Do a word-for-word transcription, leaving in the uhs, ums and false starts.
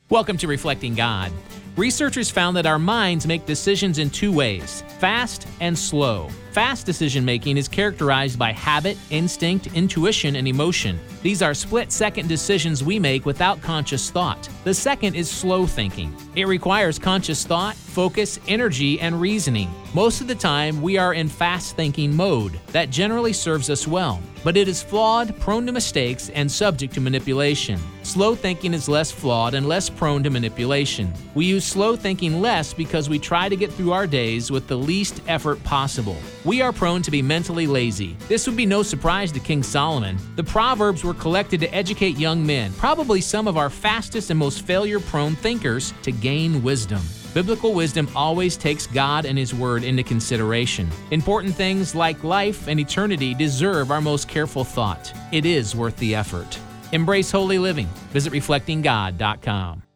Welcome to Reflecting God. Researchers found that our minds make decisions in two ways, fast and slow. Fast decision-making is characterized by habit, instinct, intuition, and emotion. These are split-second decisions we make without conscious thought. The second is slow thinking. It requires conscious thought, focus, energy, and reasoning. Most of the time, we are in fast-thinking mode. That generally serves us well, but it is flawed, prone to mistakes, and subject to manipulation. Slow thinking is less flawed and less prone to manipulation. We use slow thinking less because we try to get through our days with the least effort possible. We are prone to be mentally lazy. This would be no surprise to King Solomon. The Proverbs were collected to educate young men, probably some of our fastest and most failure-prone thinkers, to gain wisdom. Biblical wisdom always takes God and His Word into consideration. Important things like life and eternity deserve our most careful thought. It is worth the effort. Embrace holy living. Visit reflecting god dot com.